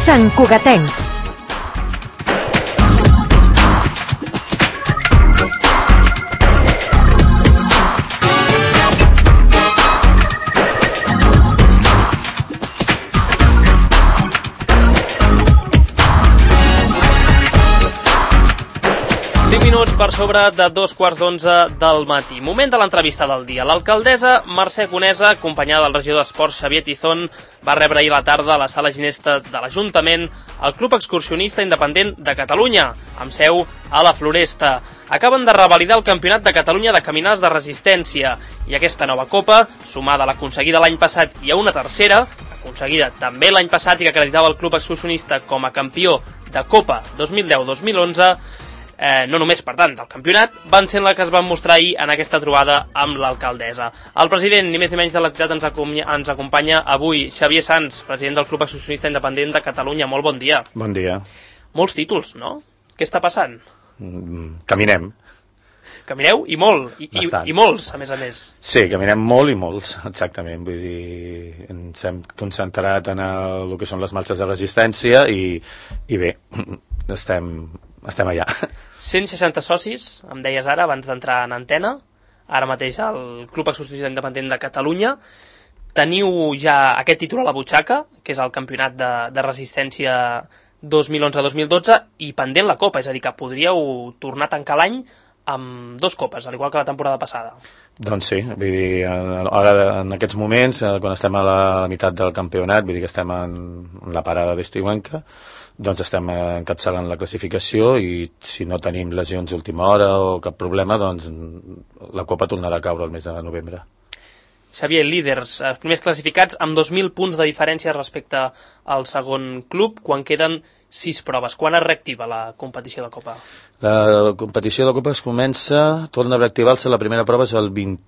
Sant Cugatencs. Per sobre de 2:15 del matí. Moment de l'entrevista del dia. L'alcaldessa Mercè Conesa, acompanyada del regidor d'Esports Xavier Tizón, va rebre ahir a la tarda a la sala ginesta de l'Ajuntament el Club Excursionista Independent de Catalunya, amb seu a la Floresta. Acaben de revalidar el Campionat de Catalunya de Caminades de Resistència i aquesta nova copa, sumada a l'aconseguida l'any passat i a una tercera, aconseguida també l'any passat i que acreditava el Club Excursionista com a campió de Copa 2010-2011, no només, per tant, del campionat, van ser la que es van mostrar ahir en aquesta trobada amb l'alcaldessa. El president, ni més ni menys de l'entitat, ens acompanya avui, Xavier Sans, president del Club Excursionista Independent de Catalunya. Molt bon dia. Bon dia. Molts títols, no? Què està passant? Caminem. Camineu i molt, i molts, a més. Sí, caminem molt i molts, exactament. Vull dir, ens hem concentrat en el que són les marxes de resistència i bé, estem allà. 160 socis, em deies ara, abans d'entrar en antena, ara mateix al Club Excursionista Independent de Catalunya. Teniu ja aquest títol a la butxaca, que és el campionat de resistència 2011-2012, i pendent la copa, és a dir, que podríeu tornar a tancar l'any amb 2 copes, al igual que la temporada passada. Doncs sí, vull dir, ara en aquests moments, quan estem a la meitat del campionat, vull dir que estem en la parada d'estiuenca, doncs estem encapçalant la classificació i si no tenim lesions d'última hora o cap problema, doncs la copa tornarà a caure el mes de novembre. Xavier, líders, els primers classificats amb 2.000 punts de diferència respecte al segon club, quan queden 6 proves. Quan es reactiva la competició de Copa? La competició de Copa es torna a reactivar-se, la primera prova és el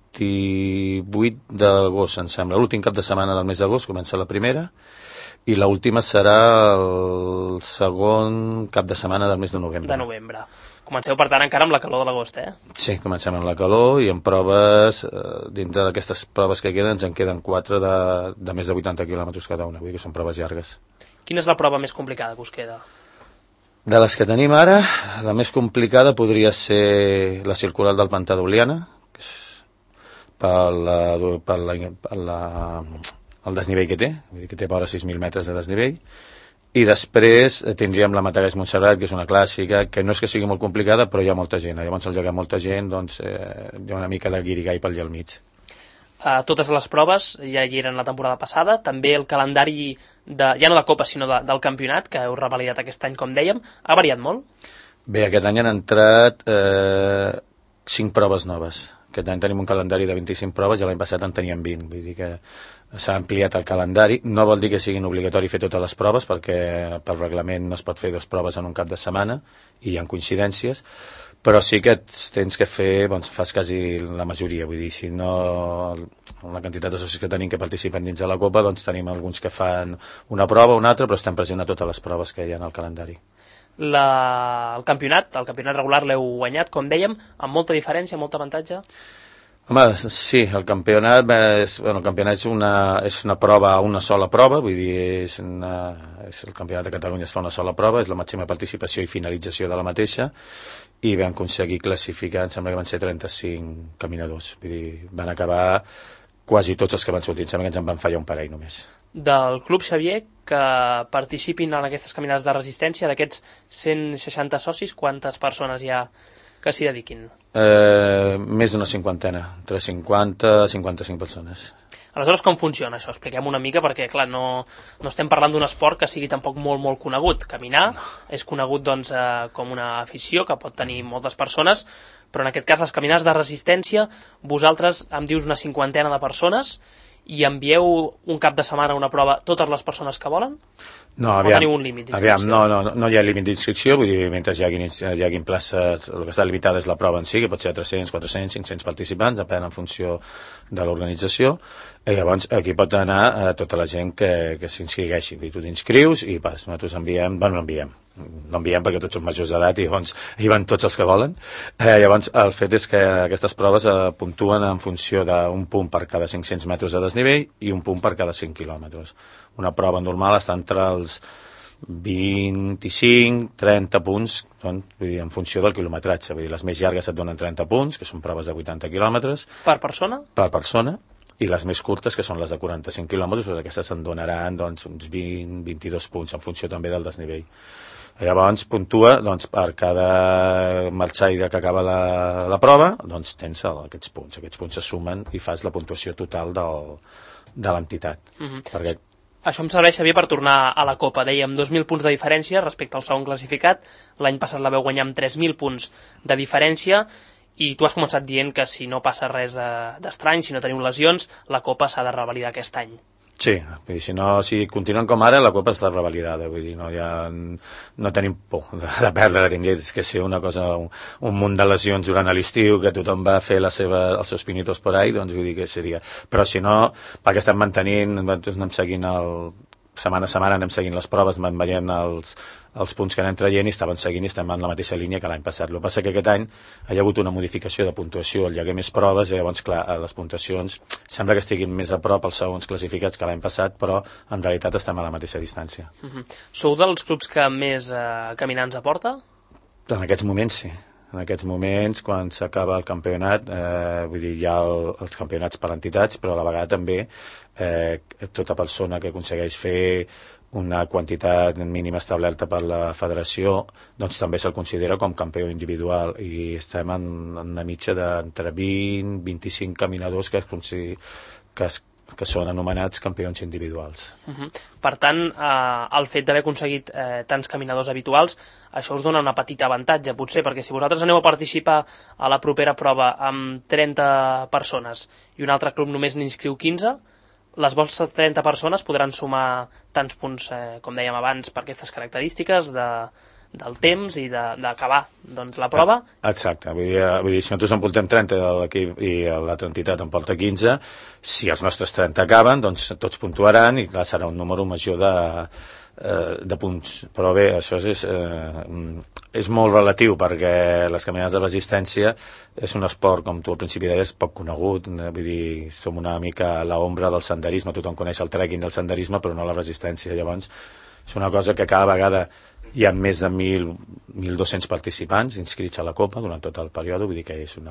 28 d'agost, em sembla. L'últim cap de setmana del mes d'agost comença la primera, i l'última serà el segon cap de setmana del mes de novembre. De novembre. Comenceu, per tant, encara amb la calor de l'agost, eh? Sí, comencem amb la calor i en proves, dintre d'aquestes proves que queden, ens en queden 4 de més de 80 quilòmetres cada una, vull dir que són proves llargues. Quina és la prova més complicada que us queda? De les que tenim ara, la més complicada podria ser la circular del Pantà d'Oliana, que és el desnivell que té, vull dir que té vora 6.000 metres de desnivell, i després tindríem la Matagalls Montserrat, que és una clàssica, que no és que sigui molt complicada, però hi ha molta gent. Llavors, al lloc hi ha molta gent, doncs hi ha una mica de guirigall pel allà al mig. Totes les proves ja hi eren la temporada passada, també el calendari, ja no de Copa, sinó del campionat, que heu revalidat aquest any, com dèiem, ha variat molt? Bé, aquest any han entrat 5 proves noves. Aquest any tenim un calendari de 25 proves i l'any passat en teníem 20, vull dir que s'ha ampliat el calendari. No vol dir que siguin obligatori fer totes les proves, perquè per reglament no es pot fer 2 proves en un cap de setmana i hi ha coincidències, però sí que tens que fer, doncs fas quasi la majoria, vull dir, si no, la quantitat de socis que tenim que participen dins de la Copa, doncs tenim alguns que fan una prova o una altra, però estem present a totes les proves que hi ha al calendari. El campionat regular l'heu guanyat, com dèiem, amb molta diferència, molt avantatge? Home, sí, el campionat és una prova, una sola prova, vull dir, el campionat de Catalunya es fa una sola prova, és la màxima participació i finalització de la mateixa, i vam aconseguir classificar, em sembla que van ser 35 caminadors, vull dir, van acabar quasi tots els que van sortir, em sembla que ens en van fallar un parell només. Del Club Xavier, que participin en aquestes caminades de resistència, d'aquests 160 socis, quantes persones hi ha que s'hi dediquin? Més d'una cinquantena, entre 50 i 55 persones. Aleshores, com funciona això? Expliquem una mica, perquè, clar, no estem parlant d'un esport que sigui tampoc molt, molt conegut. Caminar és conegut, doncs, com una afició que pot tenir moltes persones, però en aquest cas, les caminades de resistència, vosaltres em dius una cinquantena de persones i envieu un cap de setmana una prova totes les persones que volen? No, o teniu un límit d'inscripció? No hi ha límit d'inscripció, vull dir, mentre hi haguin places, el que està limitat és la prova en si, que pot ser 300, 400, 500 participants, depèn en funció de l'organització, i llavors aquí pot anar tota la gent que s'inscrigueixi, tu t'inscrius i vas, nosaltres no enviem perquè tots són majors d'edat i llavors hi van tots els que volen. Llavors el fet és que aquestes proves puntuen en funció d'un punt per cada 500 metres de desnivell i un punt per cada 5 quilòmetres. Una prova normal està entre els 25, 30 punts, vull dir, en funció del quilometratge. Vull dir, les més llargues et donen 30 punts, que són proves de 80 quilòmetres. Per persona? Per persona. I les més curtes, que són les de 45 quilòmetres, doncs aquestes en donaran doncs, uns 20-22 punts, en funció també del desnivell. Llavors puntua doncs, per cada marxaire que acaba la prova, doncs tens aquests punts. Aquests punts se sumen i fas la puntuació total de l'entitat. Perquè... Això em serveix, Xavier, per tornar a la Copa. Dèiem 2.000 punts de diferència respecte al segon classificat. L'any passat la veu guanyar amb 3.000 punts de diferència i tu has començat dient que si no passa res d'estrany, si no teniu lesions, la Copa s'ha de revalidar aquest any. Sí, vull dir, si continuen com ara, la Copa està revalidada, vull dir, no tenim por de perdre, és que si una cosa, un munt de lesions durant l'estiu, que tothom va fer els seus pinitos por ahí, doncs vull dir que seria, però si no, perquè estem mantenint, anem seguint setmana a setmana anem seguint les proves, anem veient els punts que anem traient i estaven seguint i estem en la mateixa línia que l'any passat. El que passa que aquest any hi ha hagut una modificació de puntuació, hi hagué més proves i llavors, clar, les puntuacions sembla que estiguin més a prop els segons classificats que l'any passat, però en realitat estem a la mateixa distància. Sou dels clubs que més caminants aporta? En aquests moments sí. En aquests moments, quan s'acaba el campionat, vull dir, hi ha els campionats per entitats, però a la vegada també tota persona que aconsegueix fer una quantitat mínima establerta per la federació, doncs també se'l considera com campió individual i estem en una mitja d'entre 20 i 25 caminadors que són anomenats campions individuals. Per tant, el fet d'haver aconseguit tants caminadors habituals, això us dona un petit avantatge, potser, perquè si vosaltres aneu a participar a la propera prova amb 30 persones i un altre club només n'inscriu 15, les vostres 30 persones podran sumar tants punts, com dèiem abans, per aquestes característiques del temps i d'acabar la prova. Exacte, vull dir, si nosaltres en portem 30 de l'equip i l'altra entitat en porta 15, si els nostres 30 acaben, doncs tots puntuaran i clar, serà un número major de punts. Però bé, això és molt relatiu perquè les caminades de resistència és un esport, com tu al principi deies, poc conegut, vull dir, som una mica a l'ombra del senderisme, tothom coneix el trekking del senderisme però no la resistència, llavors és una cosa que cada vegada hi ha més de 1.200 participants inscrits a la Copa durant tot el període, vull dir que és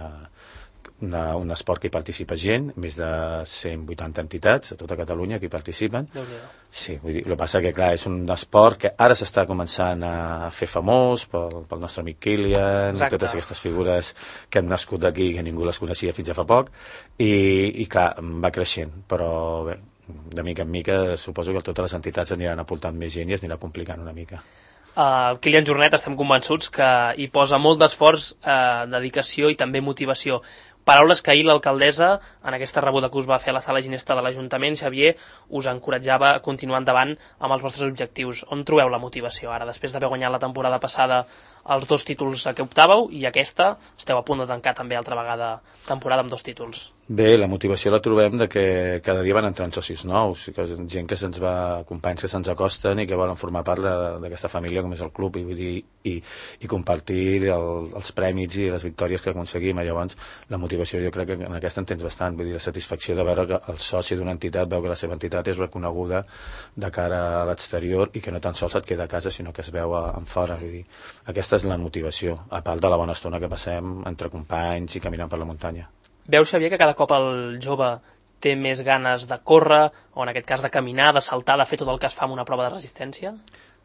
un esport que hi participa gent, més de 180 entitats a tota Catalunya que hi participen. Sí, vull dir, el que passa que clar, és un esport que ara s'està començant a fer famós pel nostre amic Kilian, totes aquestes figures que han nascut d'aquí que ningú les coneixia fins a fa poc i clar, va creixent, però bé, de mica en mica suposo que totes les entitats aniran aportant més gent i es anirà complicant una mica. El Kilian Jornet estem convençuts que hi posa molt d'esforç, dedicació i també motivació. Paraules que ahir l'alcaldessa, en aquesta rebuda que us va fer a la sala ginesta de l'Ajuntament, Xavier, us encoratjava a continuar endavant amb els vostres objectius. On trobeu la motivació ara, després d'haver guanyat la temporada passada els 2 títols a què optàveu i aquesta esteu a punt de tancar també altra vegada temporada amb 2 títols? Bé, la motivació la trobem de que cada dia van entrant socis nous, gent que se'ns va, companys que se'ns acosten i que volen formar part d'aquesta família com és el club i vull dir, i compartir els prèmits i les victòries que aconseguim. Llavors la motivació jo crec que en aquesta en tens bastant, vull dir, la satisfacció de veure que el soci d'una entitat veu que la seva entitat és reconeguda de cara a l'exterior i que no tan sols et queda a casa sinó que es veu en fora, vull dir, aquesta és la motivació, a part de la bona estona que passem entre companys i caminant per la muntanya. Veus, Xavier, que cada cop el jove té més ganes de córrer, o en aquest cas de caminar, de saltar, de fer tot el que es fa en una prova de resistència?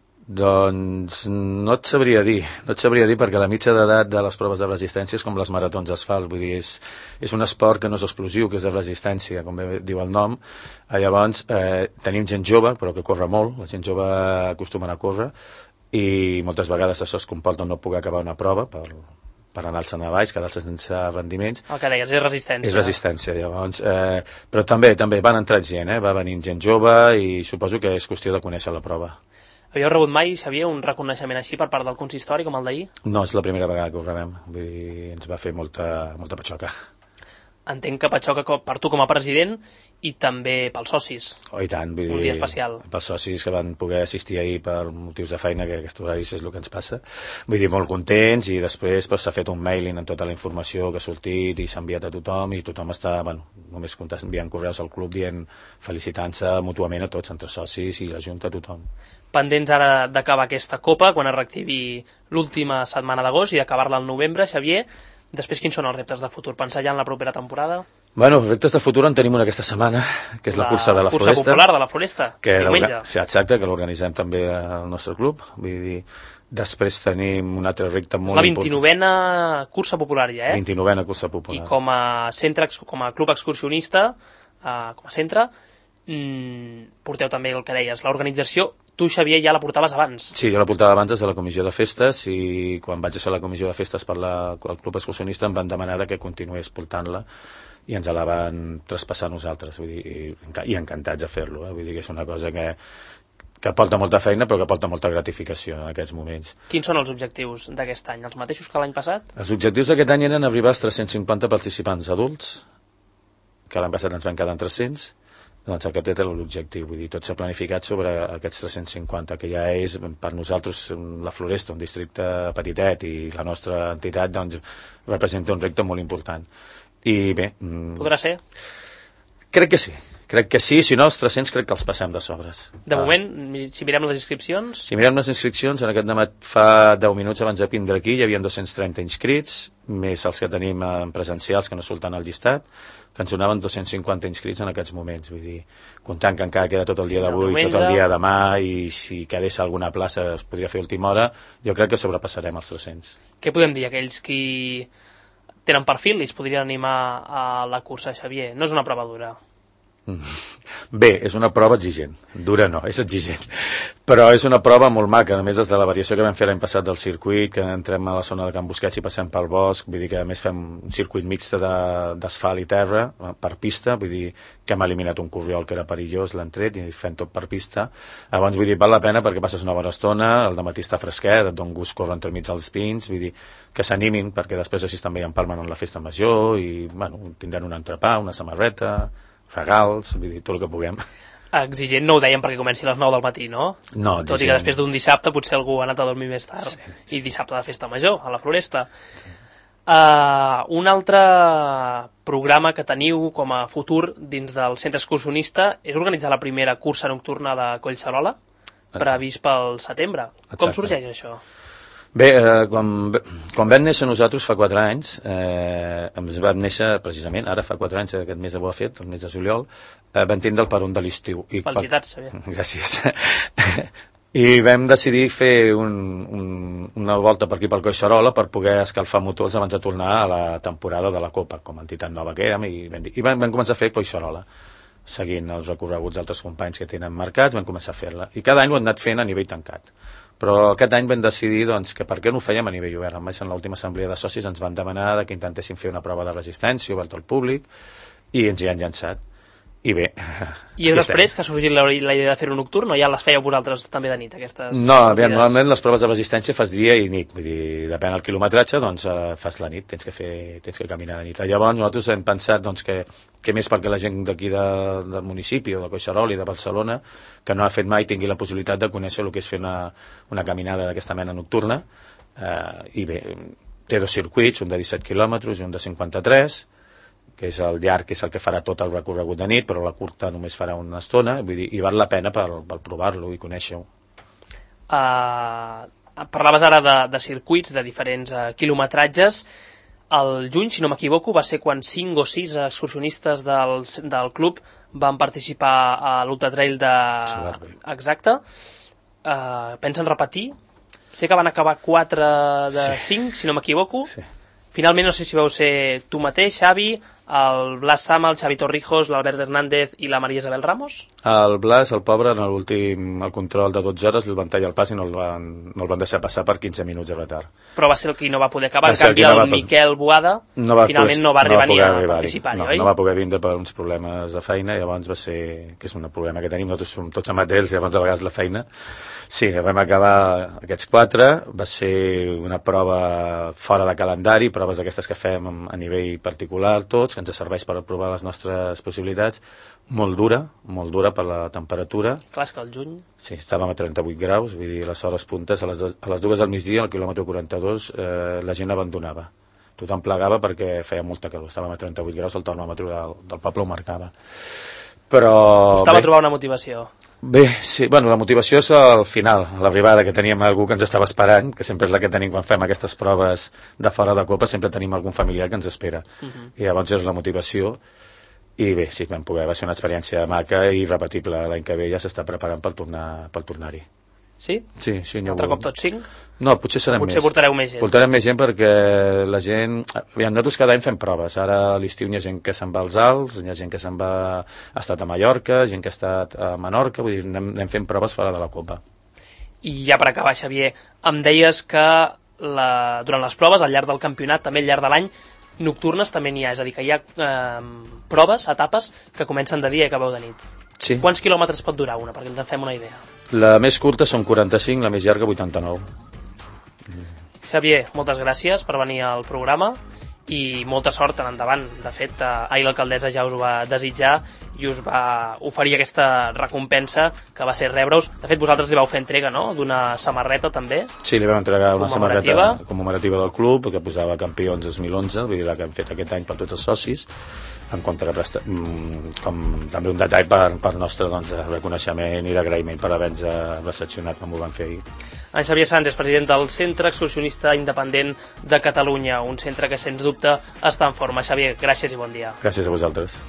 Doncs no et sabria dir perquè la mitja d'edat de les proves de resistència és com les maratons d'asfalt, vull dir, és un esport que no és explosiu, que és de resistència, com bé diu el nom. Llavors tenim gent jove, però que corre molt, la gent jove acostumen a córrer i moltes vegades això es comporta no poder acabar una prova per anar-se'n a baix, quedar-se sense rendiments. El que deies, és resistència. És resistència, llavors. Però també van entrar gent, va venint gent jove i suposo que és qüestió de conèixer la prova. Havíeu rebut mai, Xavier, un reconeixement així per part del consistori com el d'ahir? No, és la primera vegada que ho rebem. Vull dir, ens va fer molta patxoca. entenc que patxoca per tu com a president i també pels socis. Oh, i tant, vull dir, un dia especial. Pels socis que van poder assistir ahir per motius de feina, que aquest horari és el que ens passa. Vull dir, molt contents, i després s'ha fet un mailing amb tota la informació que ha sortit i s'ha enviat a tothom, i tothom està, només enviant correus al club dient, felicitant-se mútuament a tots, entre socis i la Junta, a tothom. Pendents ara d'acabar aquesta Copa, quan es reactivi l'última setmana d'agost i d'acabar-la al novembre, Xavier. Després, quins són els reptes de futur? Pensar ja en la propera temporada? Bueno, reptes de futur en tenim una aquesta setmana, que és la cursa de la Floresta. La cursa popular de la Floresta, diumenge. Sí, exacte, que l'organitzem també al nostre club. Vull dir, després tenim un altre repte molt important. És la 29a cursa popular ja, 29a cursa popular. I com a club excursionista, com a centre, porteu també el que deies, l'organització. Tu, Xavier, ja la portaves abans. Sí, jo la portava abans des de la comissió de festes, i quan vaig ser a la comissió de festes per el club excursionista em van demanar que continués portant-la, i ens la van traspassar a nosaltres, vull dir, i encantats de fer-lo, vull dir que és una cosa que porta molta feina però que porta molta gratificació en aquests moments. Quins són els objectius d'aquest any? Els mateixos que l'any passat? Els objectius d'aquest any eren arribar als 350 participants adults, que l'any passat ens van quedar en 300, doncs aquest és l'objectiu, vull dir, tot s'ha planificat sobre aquests 350, que ja és per nosaltres la Floresta, un districte petitet, i la nostra entitat doncs representa un repte molt important. I bé... Podrà ser? Crec que sí, si no els 300 crec que els passem de sobres. De moment, si mirem les inscripcions... Si mirem les inscripcions, en aquest demat fa 10 minuts abans de vindre aquí hi havia 230 inscrits, més els que tenim en presencials que no surten al llistat, que ens donaven 250 inscrits en aquests moments, vull dir, comptant que encara queda tot el dia d'avui, tot el dia de demà, i si quedés alguna plaça es podria fer a última hora, jo crec que sobrepassarem els 300. Què podem dir? Aquells qui tenen perfil i es podrien animar a la cursa, Xavier? No és una prova dura. Bé, és una prova exigent, dura no, és exigent, però és una prova molt maca, a més des de la variació que vam fer l'any passat del circuit, que entrem a la zona de Can Busquets i passem pel bosc, vull dir que a més fem un circuit mixt d'asfalt i terra per pista, vull dir que hem eliminat un corriol que era perillós, l'hem tret i fem tot per pista. Abans, vull dir, val la pena perquè passes una bona estona, el dematí està fresquet, et dona gust córrer entremig dels pins, vull dir que s'animin perquè després així també hi empalmen en la festa major i tindran un entrepà, una samarreta, regals, vull dir, tot el que puguem. Exigent no ho dèiem perquè comenci a les 9 del matí, no? No, tot i que després d'un dissabte potser algú ha anat a dormir més tard. Sí. I dissabte de festa major, a la Floresta. Sí. Un altre programa que teniu com a futur dins del centre excursionista és organitzar la primera cursa nocturna de Collserola, previst pel setembre. Exacte. Com sorgeix això? Bé, quan vam néixer nosaltres fa 4 anys, ens vam néixer precisament, ara fa 4 anys, aquest mes ho ha fet, el mes de juliol, vam tindre el peron de l'estiu. Felicitats, Xavier. Gràcies. I vam decidir fer una volta per aquí pel Collserola per poder escalfar motors abans de tornar a la temporada de la Copa, com a entitat nova que érem, i vam començar a fer Collserola, seguint els recorreguts d'altres companys que tenen marcats, vam començar a fer-la. I cada any ho hem anat fent a nivell tancat. Però aquest any vam decidir doncs, que per què no ho fèiem a nivell obert. A més, en l'última assemblea de socis ens van demanar que intentéssim fer una prova de resistència oberta al públic i ens hi han llançat. I bé... I després que ha sorgit la idea de fer-ho nocturn o ja les fèieu vosaltres també de nit, aquestes... No, bé, normalment les proves de resistència fas dia i nit, vull dir, depèn del quilometratge, doncs fas la nit, tens que caminar de nit. Llavors nosaltres hem pensat doncs, que més perquè la gent d'aquí del municipi o de Collserola i de Barcelona que no ha fet mai tingui la possibilitat de conèixer el que és fer una caminada d'aquesta mena nocturna, i bé, té 2 circuits, un de 17 quilòmetres i un de 53, que és el llarg, que és el que farà tot el recorregut de nit, però la curta només farà una estona, vull dir, i val la pena per provar-lo i conèixer-ho. Parlaves ara de circuits, de diferents quilometratges. El juny, si no m'equivoco, va ser quan 5 o 6 excursionistes del club van participar a l'Ultra Trail de... Exacte. Pensen repetir? Sé que van acabar 4 de 5, si no m'equivoco. Sí. Finalment, no sé si vau ser tu mateix, Xavi, el Blas Sama, el Xavi Torrijos, l'Albert Hernández i la Maria Isabel Ramos? El Blas, el pobre, en l'últim control de 12 hores, li van tallar el pas i no el van deixar passar per 15 minuts de retard. Però va ser el que no va poder acabar. En canvi, el Miquel Boada finalment no va arribar ni a participar-hi, oi? No va poder vindre per uns problemes de feina, i llavors va ser, que és un problema que tenim, nosaltres som tots amateurs i llavors a vegades la feina. Sí, vam acabar aquests 4, va ser una prova fora de calendari, proves d'aquestes que fem a nivell particular tots, que ens serveix per provar les nostres possibilitats, molt dura per la temperatura. Clar, és que al juny... Sí, estàvem a 38 graus, vull dir, les hores puntes, a les 2 del migdia, al quilòmetre 42, la gent abandonava. Tothom plegava perquè feia molta calor, estàvem a 38 graus, el termòmetre del poble ho marcava. Però... Costava trobar una motivació. Bé, sí, bueno, la motivació és al final, a l'arribada, que teníem algú que ens estava esperant, que sempre és la que tenim quan fem aquestes proves de fora de Copa, sempre tenim algun familiar que ens espera. I llavors és la motivació, i bé, sí, va ser una experiència maca i irrepetible. L'any que ve ja s'està preparant per tornar-hi. Sí? Sí. Altre cop tots 5? No, potser serem més. Potser portareu més gent. Portarem més gent perquè la gent... Nosaltres cada any fem proves. Ara a l'estiu hi ha gent que se'n va als Alps, hi ha gent que ha estat a Mallorca, gent que ha estat a Menorca, vull dir, anem fent proves fora de la Copa. I ja per acabar, Xavier, em deies que durant les proves, al llarg del campionat, també al llarg de l'any, nocturnes també n'hi ha, és a dir, que hi ha proves, etapes, que comencen de dia i acabeu de nit. Sí. Quants quilòmetres pot durar una, perquè ens en fem una idea? La més curta són 45, la més llarga 89. Xavier, moltes gràcies per venir al programa i molta sort en endavant. De fet, ahir l'alcaldessa ja us ho va desitjar i us va oferir aquesta recompensa que va ser rebre-us. De fet, vosaltres li vau fer entrega, no?, d'una samarreta també. Sí, li vam entregar una samarreta commemorativa del club que posava campions 2011, vull dir, la que hem fet aquest any per tots els socis, en com també un detall per nostre reconeixement i d'agraïment per haver-nos recepcionat com ho van fer ahir. En Xavier Sanz és president del Centre Excursionista Independent de Catalunya, un centre que sens dubte està en forma. Xavier, gràcies i bon dia. Gràcies a vosaltres.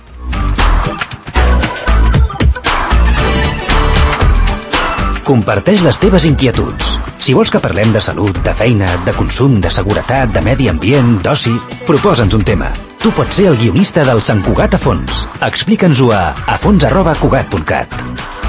Comparteix les teves inquietuds. Si vols que parlem de salut, de feina, de consum, de seguretat, de medi ambient, d'oci, proposa'ns un tema. Tu pots ser el guionista del Sant Cugat a fons. Explica'ns-ho a fons@cugat.cat.